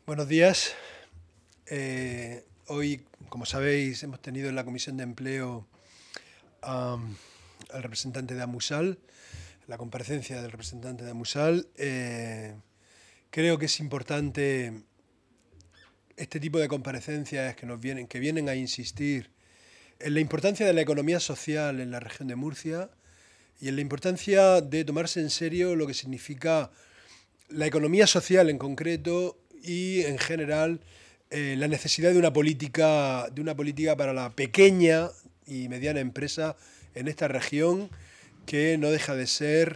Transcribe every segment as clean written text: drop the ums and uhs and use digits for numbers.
Buenos días. Hoy, como sabéis, hemos tenido en la Comisión de Empleo al representante de Amusal, la comparecencia del representante de Amusal. Creo que es importante este tipo de comparecencias que vienen a insistir en la importancia de la economía social en la región de Murcia y en la importancia de tomarse en serio lo que significa la economía social en concreto y en general la necesidad de una política para la pequeña y mediana empresa en esta región que no deja de ser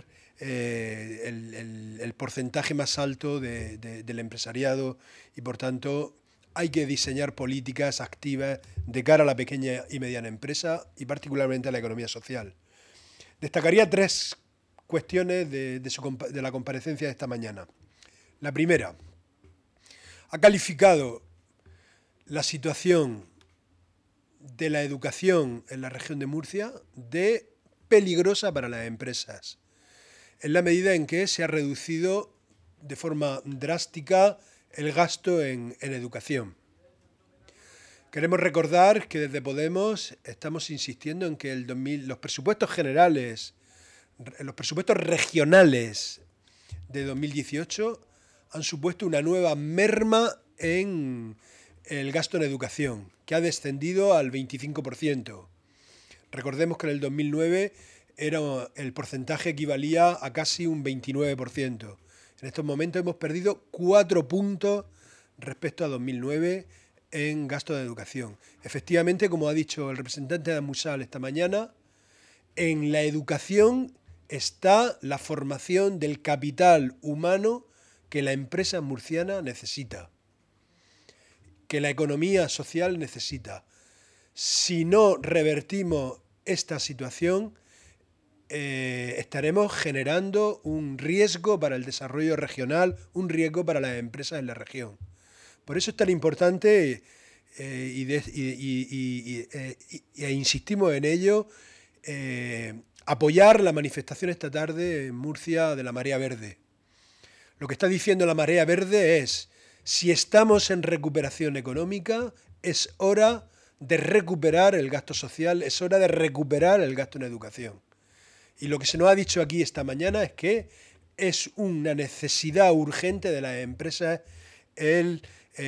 el porcentaje más alto del empresariado y por tanto hay que diseñar políticas activas de cara a la pequeña y mediana empresa y particularmente a la economía social. Destacaría tres cuestiones de la comparecencia de esta mañana. La primera, ha calificado la situación de la educación en la región de Murcia de peligrosa para las empresas, en la medida en que se ha reducido de forma drástica el gasto en educación. Queremos recordar que desde Podemos estamos insistiendo en que los presupuestos generales, los presupuestos regionales de 2018 han supuesto una nueva merma en el gasto en educación, que ha descendido al 25%. Recordemos que en el 2009 el porcentaje equivalía a casi un 29%. En estos momentos hemos perdido 4 puntos respecto a 2009 en gasto de educación. Efectivamente, como ha dicho el representante de Amusal esta mañana, en la educación está la formación del capital humano que la empresa murciana necesita, que la economía social necesita. Si no revertimos esta situación, estaremos generando un riesgo para el desarrollo regional, un riesgo para las empresas en la región. Por eso es tan importante, e insistimos en ello, apoyar la manifestación esta tarde en Murcia de la Marea Verde. Lo que está diciendo la Marea Verde es, si estamos en recuperación económica, es hora de recuperar el gasto social, es hora de recuperar el gasto en educación. Y lo que se nos ha dicho aquí esta mañana es que es una necesidad urgente de las empresas el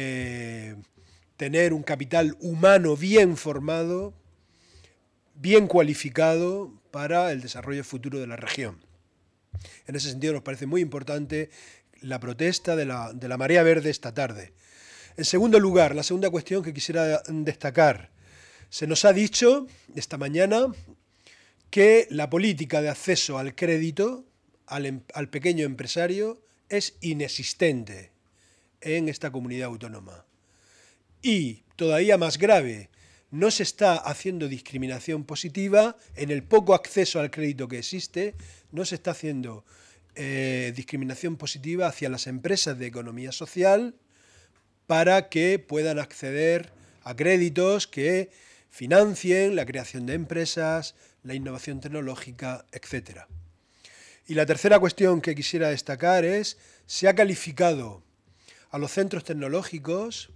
tener un capital humano bien formado, bien cualificado para el desarrollo futuro de la región. En ese sentido nos parece muy importante la protesta de la Marea Verde esta tarde. En segundo lugar, la segunda cuestión que quisiera destacar. Se nos ha dicho esta mañana que la política de acceso al crédito al pequeño empresario es inexistente en esta comunidad autónoma. Y, todavía más grave, no se está haciendo discriminación positiva en el poco acceso al crédito que existe, no se está haciendo discriminación positiva hacia las empresas de economía social para que puedan acceder a créditos que financien la creación de empresas, la innovación tecnológica, etc. Y la tercera cuestión que quisiera destacar es, se ha calificado a los centros tecnológicos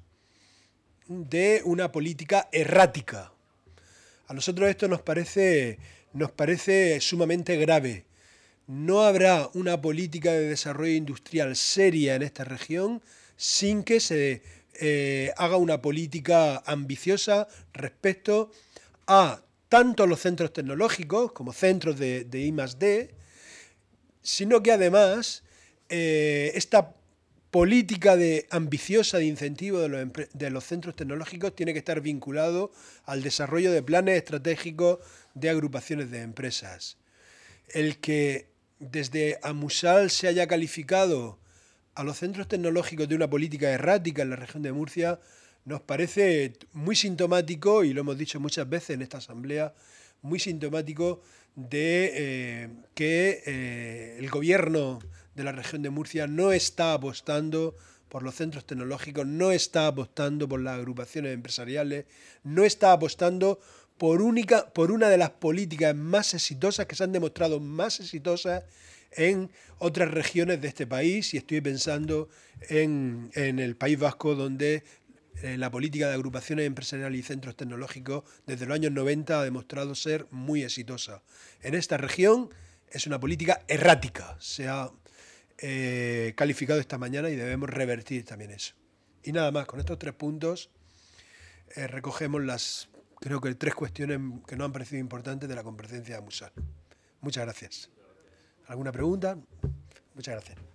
de una política errática. A nosotros esto nos parece sumamente grave. No habrá una política de desarrollo industrial seria en esta región sin que se haga una política ambiciosa respecto a tanto los centros tecnológicos como centros de I+D, sino que además esta política ambiciosa de incentivo de los centros tecnológicos tiene que estar vinculado al desarrollo de planes estratégicos de agrupaciones de empresas. El que desde Amusal se haya calificado a los centros tecnológicos de una política errática en la región de Murcia nos parece muy sintomático, y lo hemos dicho muchas veces en esta asamblea, muy sintomático de que el gobierno de la región de Murcia no está apostando por los centros tecnológicos, no está apostando por las agrupaciones empresariales, no está apostando por una de las políticas más exitosas, que se han demostrado más exitosas en otras regiones de este país, y estoy pensando en el País Vasco, donde la política de agrupaciones empresariales y centros tecnológicos desde los años 90 ha demostrado ser muy exitosa. En esta región es una política errática, se ha calificado esta mañana, y debemos revertir también eso. Y nada más, con estos 3 puntos recogemos creo que 3 cuestiones que nos han parecido importantes de la comparecencia de Musal. Muchas gracias. ¿Alguna pregunta? Muchas gracias.